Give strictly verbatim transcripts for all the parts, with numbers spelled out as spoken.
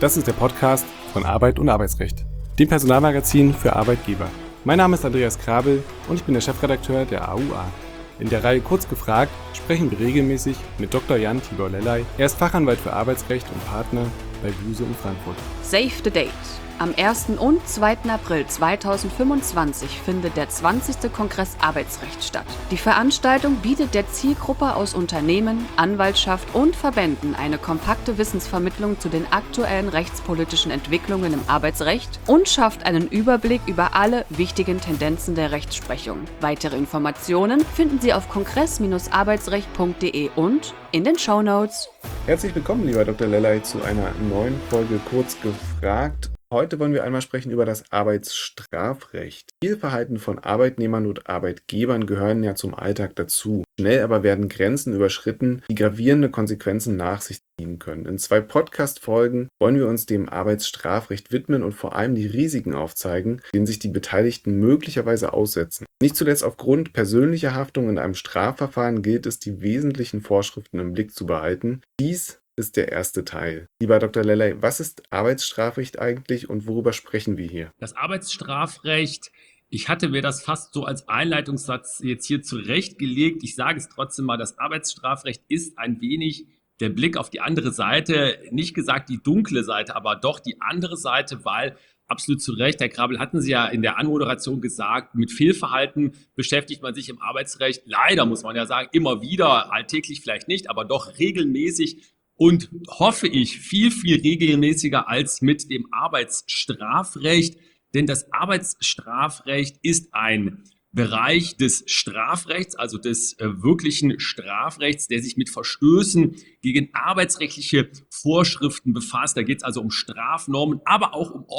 Das ist der Podcast von Arbeit und Arbeitsrecht, dem Personalmagazin für Arbeitgeber. Mein Name ist Andreas Krabel und ich bin der Chefredakteur der A U A. In der Reihe Kurz gefragt sprechen wir regelmäßig mit Doktor Jan Tibor Lellay. Er ist Fachanwalt für Arbeitsrecht und Partner bei Buse in Frankfurt. Save the date. Am ersten und zweiten April zweitausendfünfundzwanzig findet der zwanzigste Kongress Arbeitsrecht statt. Die Veranstaltung bietet der Zielgruppe aus Unternehmen, Anwaltschaft und Verbänden eine kompakte Wissensvermittlung zu den aktuellen rechtspolitischen Entwicklungen im Arbeitsrecht und schafft einen Überblick über alle wichtigen Tendenzen der Rechtsprechung. Weitere Informationen finden Sie auf kongress Bindestrich arbeitsrecht punkt de und in den Shownotes. Herzlich willkommen, lieber Doktor Lellay, zu einer neuen Folge Kurz gefragt. Heute wollen wir einmal sprechen über das Arbeitsstrafrecht. Fehlverhalten von Arbeitnehmern und Arbeitgebern gehören ja zum Alltag dazu. Schnell aber werden Grenzen überschritten, die gravierende Konsequenzen nach sich ziehen können. In zwei Podcast-Folgen wollen wir uns dem Arbeitsstrafrecht widmen und vor allem die Risiken aufzeigen, denen sich die Beteiligten möglicherweise aussetzen. Nicht zuletzt aufgrund persönlicher Haftung in einem Strafverfahren gilt es, die wesentlichen Vorschriften im Blick zu behalten. Dies ist der erste Teil. Lieber Doktor Lellay, was ist Arbeitsstrafrecht eigentlich und worüber sprechen wir hier? Das Arbeitsstrafrecht, ich hatte mir das fast so als Einleitungssatz jetzt hier zurechtgelegt. Ich sage es trotzdem mal, das Arbeitsstrafrecht ist ein wenig der Blick auf die andere Seite, nicht gesagt die dunkle Seite, aber doch die andere Seite, weil absolut zu Recht, Herr Krabel, hatten Sie ja in der Anmoderation gesagt, mit Fehlverhalten beschäftigt man sich im Arbeitsrecht, leider muss man ja sagen, immer wieder, alltäglich vielleicht nicht, aber doch regelmäßig. Und hoffe ich, viel, viel regelmäßiger als mit dem Arbeitsstrafrecht. Denn das Arbeitsstrafrecht ist ein Bereich des Strafrechts, also des äh, wirklichen Strafrechts, der sich mit Verstößen gegen arbeitsrechtliche Vorschriften befasst. Da geht es also um Strafnormen, aber auch um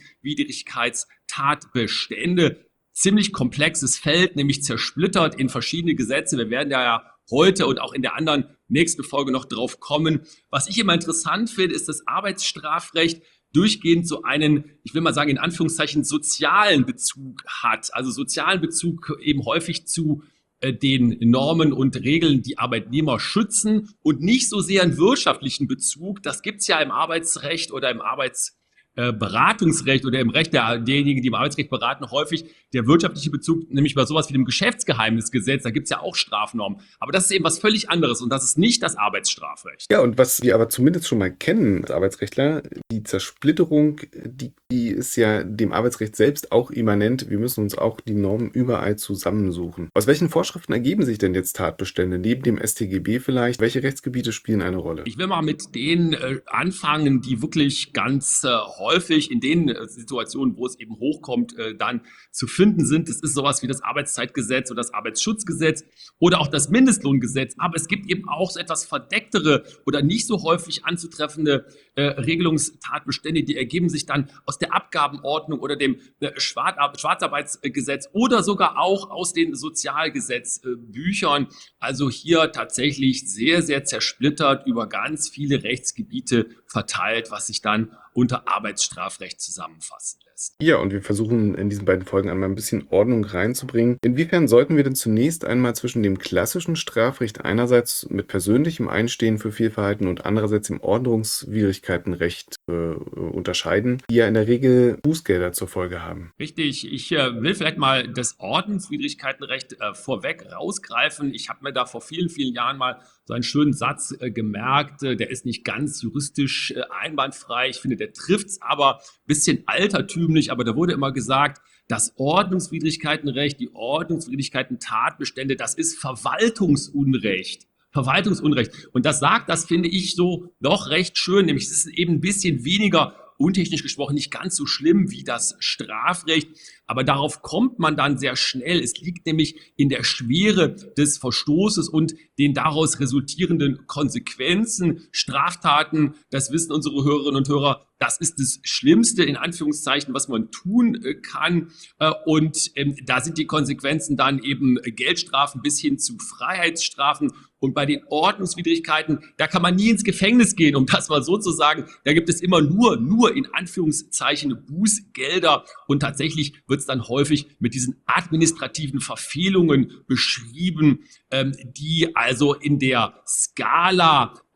Ordnungswidrigkeitstatbestände. Ziemlich komplexes Feld, nämlich zersplittert in verschiedene Gesetze. Wir werden ja heute und auch in der anderen nächsten Folge noch drauf kommen. Was ich immer interessant finde, ist das Arbeitsstrafrecht durchgehend so einen, ich will mal sagen, in Anführungszeichen sozialen Bezug hat. Also sozialen Bezug eben häufig zu äh, den Normen und Regeln, die Arbeitnehmer schützen und nicht so sehr einen wirtschaftlichen Bezug. Das gibt's ja im Arbeitsrecht oder im Arbeits Äh, Beratungsrecht oder im Recht der, derjenigen, die im Arbeitsrecht beraten, häufig der wirtschaftliche Bezug, nämlich bei sowas wie dem Geschäftsgeheimnisgesetz, da gibt's ja auch Strafnormen. Aber das ist eben was völlig anderes und das ist nicht das Arbeitsstrafrecht. Ja, und was wir aber zumindest schon mal kennen als Arbeitsrechtler, die Zersplitterung, die, die ist ja dem Arbeitsrecht selbst auch immanent. Wir müssen uns auch die Normen überall zusammensuchen. Aus welchen Vorschriften ergeben sich denn jetzt Tatbestände? Neben dem S t G B vielleicht? Welche Rechtsgebiete spielen eine Rolle? Ich will mal mit denen äh, anfangen, die wirklich ganz äh, häufig in den äh, Situationen, wo es eben hochkommt, äh, dann zu finden sind. Das ist sowas wie das Arbeitszeitgesetz oder das Arbeitsschutzgesetz oder auch das Mindestlohngesetz. Aber es gibt eben auch so etwas verdecktere oder nicht so häufig anzutreffende äh, Regelungstatbestände, die ergeben sich dann aus der Abgabenordnung oder dem äh, Schwarz- Schwarzarbeitsgesetz oder sogar auch aus den Sozialgesetzbüchern. Also hier tatsächlich sehr, sehr zersplittert über ganz viele Rechtsgebiete verteilt, was sich dann unter Arbeitsstrafrecht zusammenfassen lässt. Ja, und wir versuchen in diesen beiden Folgen einmal ein bisschen Ordnung reinzubringen. Inwiefern sollten wir denn zunächst einmal zwischen dem klassischen Strafrecht einerseits mit persönlichem Einstehen für Fehlverhalten und andererseits dem Ordnungswidrigkeitenrecht äh, unterscheiden, die ja in der Regel Bußgelder zur Folge haben? Richtig, ich äh, will vielleicht mal das Ordnungswidrigkeitenrecht äh, vorweg rausgreifen. Ich habe mir da vor vielen, vielen Jahren mal so einen schönen Satz äh, gemerkt, äh, der ist nicht ganz juristisch äh, einwandfrei. Ich finde, der trifft's aber ein bisschen altertümlich, aber da wurde immer gesagt, das Ordnungswidrigkeitenrecht, die Ordnungswidrigkeiten-Tatbestände, das ist Verwaltungsunrecht. Verwaltungsunrecht. Und das sagt, das finde ich so doch recht schön, nämlich es ist eben ein bisschen weniger, untechnisch gesprochen, nicht ganz so schlimm wie das Strafrecht. Aber darauf kommt man dann sehr schnell. Es liegt nämlich in der Schwere des Verstoßes und den daraus resultierenden Konsequenzen. Straftaten, das wissen unsere Hörerinnen und Hörer, das ist das Schlimmste, in Anführungszeichen, was man tun äh, kann. Äh, und ähm, da sind die Konsequenzen dann eben Geldstrafen bis hin zu Freiheitsstrafen. Und bei den Ordnungswidrigkeiten, da kann man nie ins Gefängnis gehen, um das mal so zu sagen. Da gibt es immer nur, nur in Anführungszeichen Bußgelder. Und tatsächlich wird es dann häufig mit diesen administrativen Verfehlungen beschrieben, ähm, die also in der Skala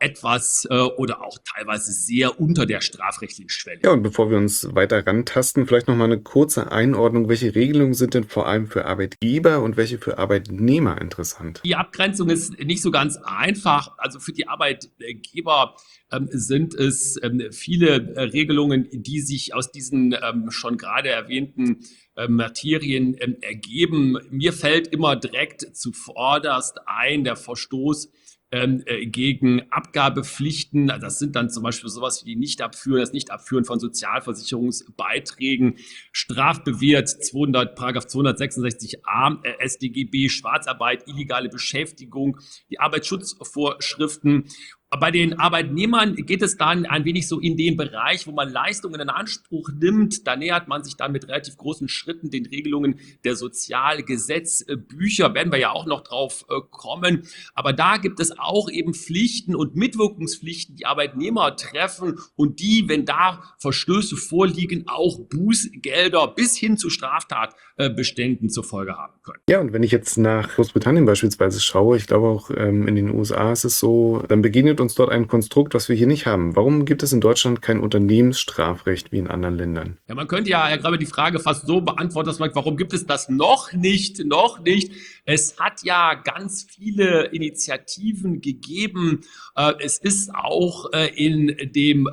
etwas äh, oder auch teilweise sehr unter der strafrechtlichen Schwelle. Ja, und bevor wir uns weiter rantasten, vielleicht noch mal eine kurze Einordnung. Welche Regelungen sind denn vor allem für Arbeitgeber und welche für Arbeitnehmer interessant? Die Abgrenzung ist nicht so ganz einfach. Also für die Arbeitgeber ähm, sind es ähm, viele äh, Regelungen, die sich aus diesen ähm, schon gerade erwähnten äh, Materien ähm, ergeben. Mir fällt immer direkt zuvorderst ein der Verstoß ähm, äh, gegen Abgabepflichten. Das sind dann zum Beispiel sowas wie die Nichtabführen, das Nichtabführen von Sozialversicherungsbeiträgen, strafbewehrt zweihundert, Paragraph zweihundertsechsundsechzig a äh, S d G B, Schwarzarbeit, illegale Beschäftigung, die Arbeitsschutzvorschriften. Bei den Arbeitnehmern geht es dann ein wenig so in den Bereich, wo man Leistungen in Anspruch nimmt. Da nähert man sich dann mit relativ großen Schritten den Regelungen der Sozialgesetzbücher, werden wir ja auch noch drauf kommen. Aber da gibt es auch eben Pflichten und Mitwirkungspflichten, die Arbeitnehmer treffen und die, wenn da Verstöße vorliegen, auch Bußgelder bis hin zu Straftatbeständen zur Folge haben können. Ja, und wenn ich jetzt nach Großbritannien beispielsweise schaue, ich glaube auch ähm, in den U S A ist es so, dann begegnet uns dort ein Konstrukt, was wir hier nicht haben. Warum gibt es in Deutschland kein Unternehmensstrafrecht wie in anderen Ländern? Ja, man könnte ja, Herr Grabbe, die Frage fast so beantworten, dass man sagt, warum gibt es das noch nicht, noch nicht? Es hat ja ganz viele Initiativen gegeben. Es ist auch in dem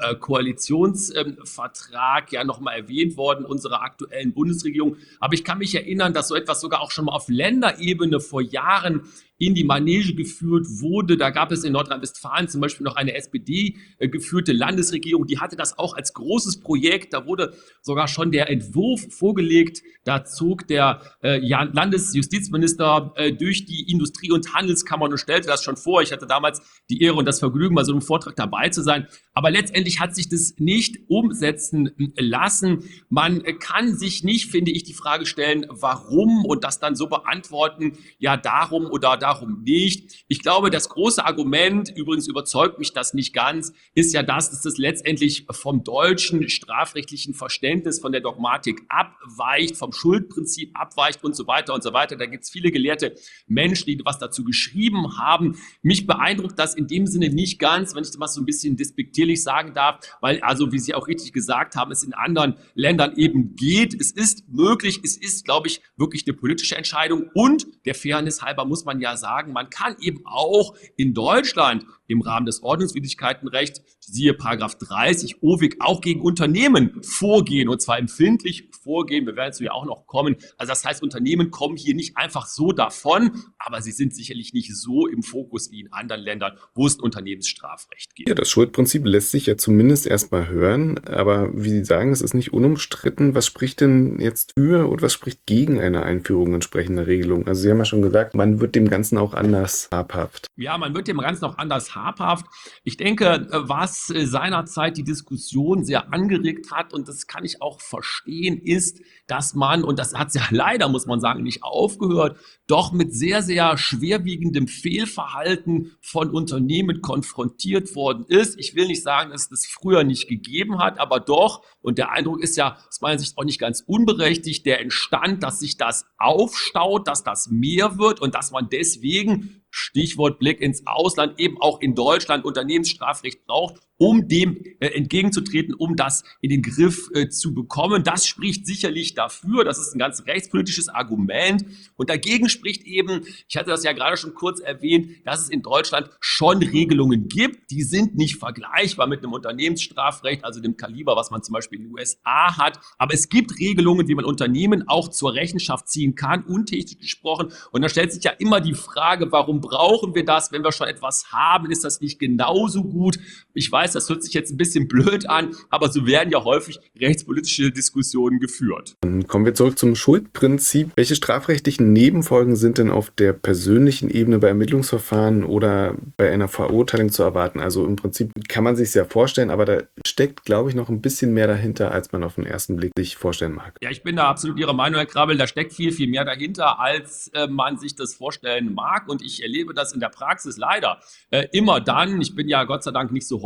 Koalitionsvertrag ja nochmal erwähnt worden, unserer aktuellen Bundesregierung. Aber ich kann mich erinnern, dass so etwas sogar auch schon mal auf Länderebene vor Jahren in die Manege geführt wurde. Da gab es in Nordrhein-Westfalen zum Beispiel noch eine S P D-geführte Landesregierung, die hatte das auch als großes Projekt. Da wurde sogar schon der Entwurf vorgelegt. Da zog der äh, Landesjustizminister äh, durch die Industrie- und Handelskammern und stellte das schon vor. Ich hatte damals die Ehre und das Vergnügen, bei so einem Vortrag dabei zu sein. Aber letztendlich hat sich das nicht umsetzen lassen. Man kann sich nicht, finde ich, die Frage stellen, warum und das dann so beantworten, ja darum oder darum nicht. Ich glaube, das große Argument, übrigens überzeugt mich das nicht ganz, ist ja das, dass das letztendlich vom deutschen strafrechtlichen Verständnis, von der Dogmatik abweicht, vom Schuldprinzip abweicht und so weiter und so weiter. Da gibt es viele gelehrte Menschen, die was dazu geschrieben haben. Mich beeindruckt das in dem Sinne nicht ganz, wenn ich das mal so ein bisschen despektierlich sagen darf, weil, also wie Sie auch richtig gesagt haben, es in anderen Ländern eben geht. Es ist möglich, es ist, glaube ich, wirklich eine politische Entscheidung und der Fairness halber muss man ja sagen, man kann eben auch in Deutschland im Rahmen des Ordnungswidrigkeitenrechts, siehe Paragraph dreißig O W I G, auch gegen Unternehmen vorgehen und zwar empfindlich vorgehen. Wir werden zu ja auch noch kommen. Also das heißt, Unternehmen kommen hier nicht einfach so davon, aber sie sind sicherlich nicht so im Fokus wie in anderen Ländern, wo es ein Unternehmensstrafrecht gibt. Ja, das Schuldprinzip lässt sich ja zumindest erstmal hören, aber wie Sie sagen, es ist nicht unumstritten. Was spricht denn jetzt für und was spricht gegen eine Einführung entsprechender Regelungen? Also Sie haben ja schon gesagt, man wird dem Ganzen auch anders habhaft. Ja, man wird dem Ganzen auch anders habhaft. Ich denke, was seinerzeit die Diskussion sehr angeregt hat, und das kann ich auch verstehen, ist, dass man, und das hat ja leider, muss man sagen, nicht aufgehört, doch mit sehr, sehr schwerwiegendem Fehlverhalten von Unternehmen konfrontiert worden ist. Ich will nicht sagen, dass es das früher nicht gegeben hat, aber doch, und der Eindruck ist ja aus meiner Sicht auch nicht ganz unberechtigt, der entstand, dass sich das aufstaut, dass das mehr wird und dass man deswegen, Stichwort Blick ins Ausland, eben auch in Deutschland Unternehmensstrafrecht braucht, um dem äh, entgegenzutreten, um das in den Griff äh, zu bekommen. Das spricht sicherlich dafür, das ist ein ganz rechtspolitisches Argument. Und dagegen spricht eben, ich hatte das ja gerade schon kurz erwähnt, dass es in Deutschland schon Regelungen gibt. Die sind nicht vergleichbar mit einem Unternehmensstrafrecht, also dem Kaliber, was man zum Beispiel in den U S A hat. Aber es gibt Regelungen, wie man Unternehmen auch zur Rechenschaft ziehen kann, untechnisch gesprochen. Und da stellt sich ja immer die Frage, warum brauchen wir das, wenn wir schon etwas haben? Ist das nicht genauso gut? Ich weiß, das hört sich jetzt ein bisschen blöd an, aber so werden ja häufig rechtspolitische Diskussionen geführt. Dann kommen wir zurück zum Schuldprinzip. Welche strafrechtlichen Nebenfolgen sind denn auf der persönlichen Ebene bei Ermittlungsverfahren oder bei einer Verurteilung zu erwarten? Also im Prinzip kann man sich es ja vorstellen, aber da steckt, glaube ich, noch ein bisschen mehr dahinter, als man auf den ersten Blick sich vorstellen mag. Ja, ich bin da absolut Ihrer Meinung, Herr Krabbel. Da steckt viel, viel mehr dahinter, als äh, man sich das vorstellen mag. Und ich erlebe das in der Praxis leider äh, immer dann. Ich bin ja Gott sei Dank nicht so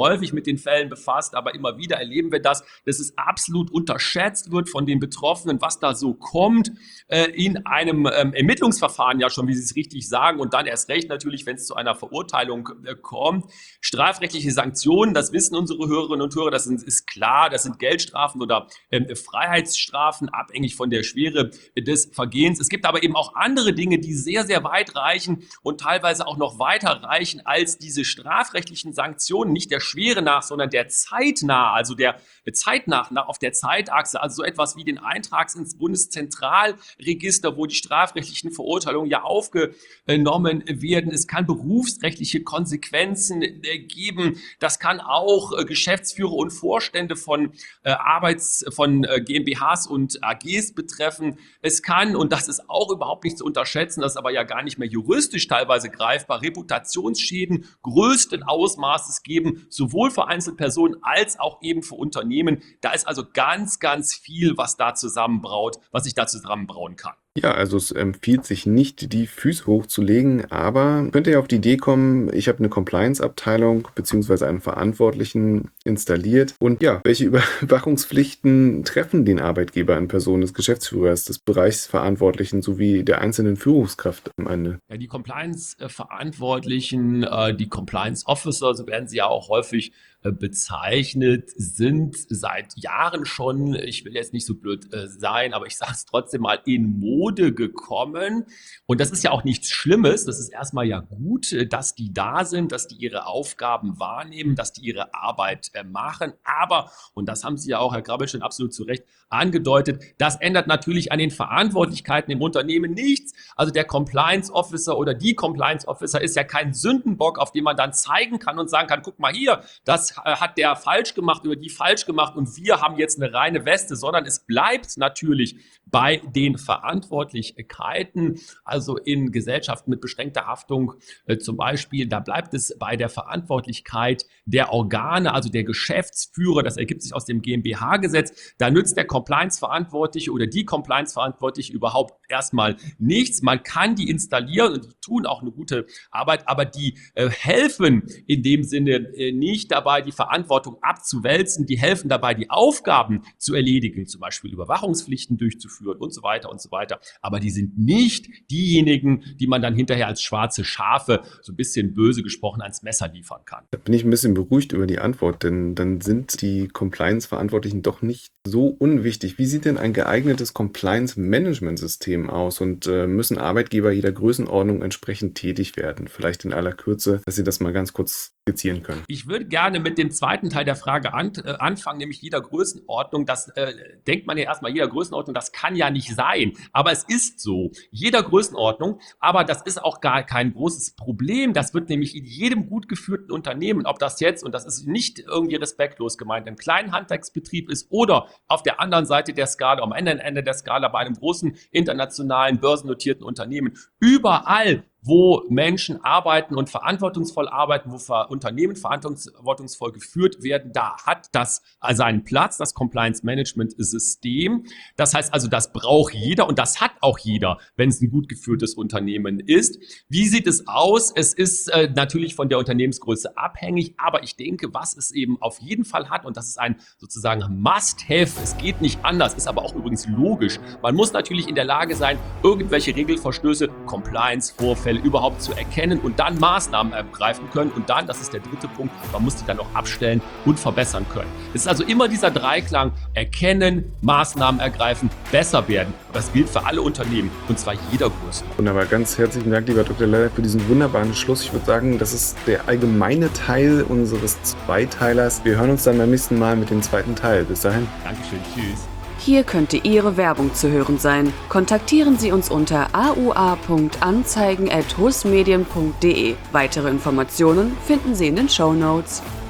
häufig mit den Fällen befasst, aber immer wieder erleben wir das, dass es absolut unterschätzt wird von den Betroffenen, was da so kommt äh, in einem ähm, Ermittlungsverfahren, ja schon, wie Sie es richtig sagen, und dann erst recht natürlich, wenn es zu einer Verurteilung äh, kommt. Strafrechtliche Sanktionen, das wissen unsere Hörerinnen und Hörer, das sind, ist klar, das sind Geldstrafen oder ähm, Freiheitsstrafen, abhängig von der Schwere des Vergehens. Es gibt aber eben auch andere Dinge, die sehr, sehr weit reichen und teilweise auch noch weiter reichen als diese strafrechtlichen Sanktionen, nicht der Schwere nach, sondern der Zeit nach, also der Zeit nach, auf der Zeitachse, also so etwas wie den Eintrag ins Bundeszentralregister, wo die strafrechtlichen Verurteilungen ja aufgenommen werden. Es kann berufsrechtliche Konsequenzen geben. Das kann auch Geschäftsführer und Vorstände von Arbeits-, von GmbHs und A Gs betreffen. Es kann, und das ist auch überhaupt nicht zu unterschätzen, das ist aber ja gar nicht mehr juristisch teilweise greifbar, Reputationsschäden größten Ausmaßes geben, sowohl für Einzelpersonen als auch eben für Unternehmen. Da ist also ganz, ganz viel, was da zusammenbraut, was sich da zusammenbrauen kann. Ja, also es empfiehlt sich nicht, die Füße hochzulegen, aber könnt ihr auf die Idee kommen, ich habe eine Compliance-Abteilung bzw. einen Verantwortlichen installiert und ja, welche Überwachungspflichten treffen den Arbeitgeber in Person des Geschäftsführers, des Bereichsverantwortlichen sowie der einzelnen Führungskraft am Ende? Ja, die Compliance-Verantwortlichen, äh, die Compliance-Officer, so werden sie ja auch häufig äh, bezeichnet, sind seit Jahren schon, ich will jetzt nicht so blöd äh, sein, aber ich sage es trotzdem mal, in Mode gekommen. Und das ist ja auch nichts Schlimmes. Das ist erstmal ja gut, äh, dass die da sind, dass die ihre Aufgaben wahrnehmen, dass die ihre Arbeit äh, machen. Aber, und das haben Sie ja auch, Herr Grabbel, schon absolut zu Recht angedeutet, das ändert natürlich an den Verantwortlichkeiten im Unternehmen nichts. Also der Compliance Officer oder die Compliance Officer ist ja kein Sündenbock, auf den man dann zeigen kann und sagen kann, guck mal hier, das hat der falsch gemacht oder die falsch gemacht und wir haben jetzt eine reine Weste, sondern es bleibt natürlich bei den Verantwortlichkeiten, also in Gesellschaften mit beschränkter Haftung äh, zum Beispiel, da bleibt es bei der Verantwortlichkeit der Organe, also der Geschäftsführer, das ergibt sich aus dem GmbH-Gesetz, da nützt der Compliance-Verantwortliche oder die Compliance-Verantwortliche überhaupt erstmal nichts. Man kann die installieren und die tun auch eine gute Arbeit, aber die äh, helfen in dem Sinne äh, nicht dabei, die Verantwortung abzuwälzen, die helfen dabei, die Aufgaben zu erledigen, zum Beispiel Überwachungspflichten durchzuführen und so weiter und so weiter. Aber die sind nicht diejenigen, die man dann hinterher als schwarze Schafe, so ein bisschen böse gesprochen, ans Messer liefern kann. Da bin ich ein bisschen beruhigt über die Antwort, denn dann sind die Compliance-Verantwortlichen doch nicht so unwichtig. Wie sieht denn ein geeignetes Compliance-Management-System aus und äh, müssen Arbeitgeber jeder Größenordnung entsprechend tätig werden? Vielleicht in aller Kürze, dass Sie das mal ganz kurz skizzieren können. Ich würde gerne mit dem zweiten Teil der Frage an, äh, anfangen, nämlich jeder Größenordnung. Das äh, denkt man ja erstmal, jeder Größenordnung, das kann ja nicht sein. Aber es ist so, jeder Größenordnung, aber das ist auch gar kein großes Problem. Das wird nämlich in jedem gut geführten Unternehmen, ob das jetzt, und das ist nicht irgendwie respektlos gemeint, im kleinen Handwerksbetrieb ist oder auf der anderen Seite der Skala, am anderen Ende der Skala bei einem großen internationalen börsennotierten Unternehmen, überall, wo Menschen arbeiten und verantwortungsvoll arbeiten, wo Unternehmen verantwortungsvoll geführt werden, da hat das seinen Platz, das Compliance-Management-System. Das heißt also, das braucht jeder und das hat auch jeder, wenn es ein gut geführtes Unternehmen ist. Wie sieht es aus? Es ist äh, natürlich von der Unternehmensgröße abhängig, aber ich denke, was es eben auf jeden Fall hat, und das ist ein sozusagen Must-Have, es geht nicht anders, ist aber auch übrigens logisch. Man muss natürlich in der Lage sein, irgendwelche Regelverstöße, Compliance-Vorfälle, überhaupt zu erkennen und dann Maßnahmen ergreifen können und dann, das ist der dritte Punkt, man muss die dann auch abstellen und verbessern können. Es ist also immer dieser Dreiklang, erkennen, Maßnahmen ergreifen, besser werden. Das gilt für alle Unternehmen und zwar jeder Größe. Wunderbar, ganz herzlichen Dank, lieber Doktor Leller, für diesen wunderbaren Schluss. Ich würde sagen, das ist der allgemeine Teil unseres Zweiteilers. Wir hören uns dann beim nächsten Mal mit dem zweiten Teil. Bis dahin. Dankeschön, tschüss. Hier könnte Ihre Werbung zu hören sein. Kontaktieren Sie uns unter a u a punkt anzeigen at husmedien punkt de. Weitere Informationen finden Sie in den Shownotes.